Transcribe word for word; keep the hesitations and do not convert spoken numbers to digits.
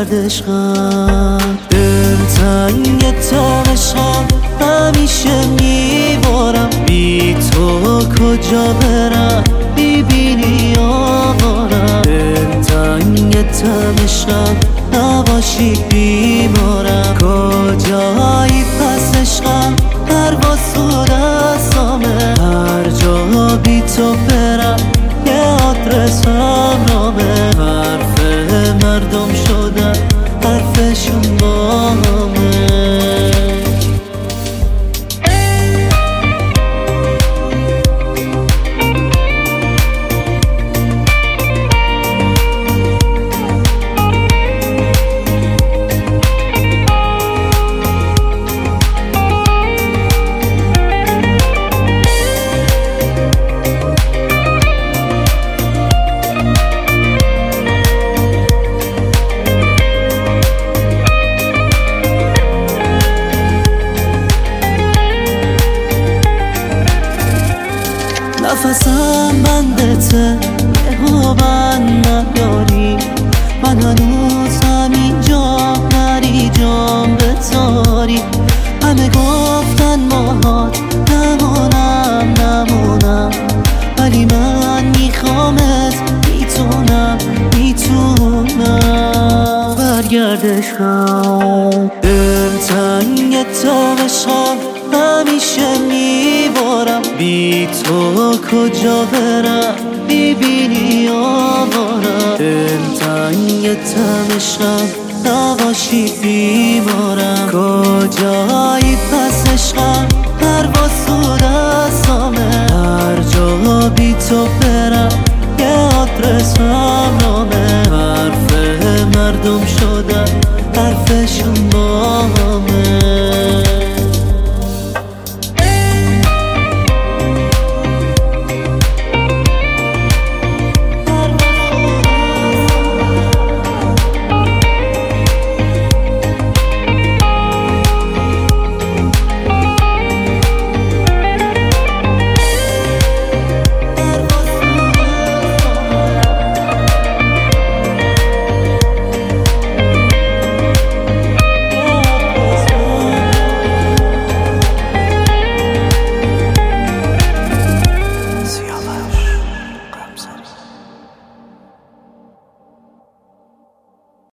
برگرد عشقم، دلتنگ تم عشقم، همیشه میبارم. بی تو کجا برم میبینی آوارم، دلتنگ تم عشقم، نباشی بیمارم. کجایی پس عشقم، پرواز تو دستامه، هر جا بی تو برم یه آدرس همرامه. حرف مردم شدن حرفشون با همه. نفسم بندته یهو بند نداری، من هنوز همینجام نری جام بتاری. همه گفتن ماهات نمونم نمونم، ولی من میخوامت، میتونم میتونم. برگرد عشقم، دلتنگ تم عشقم، همیشه میبارم. بی تو کجا برم میبینی آوارم، دلتنگ تم عشقم، نباشی بیمارم. کجا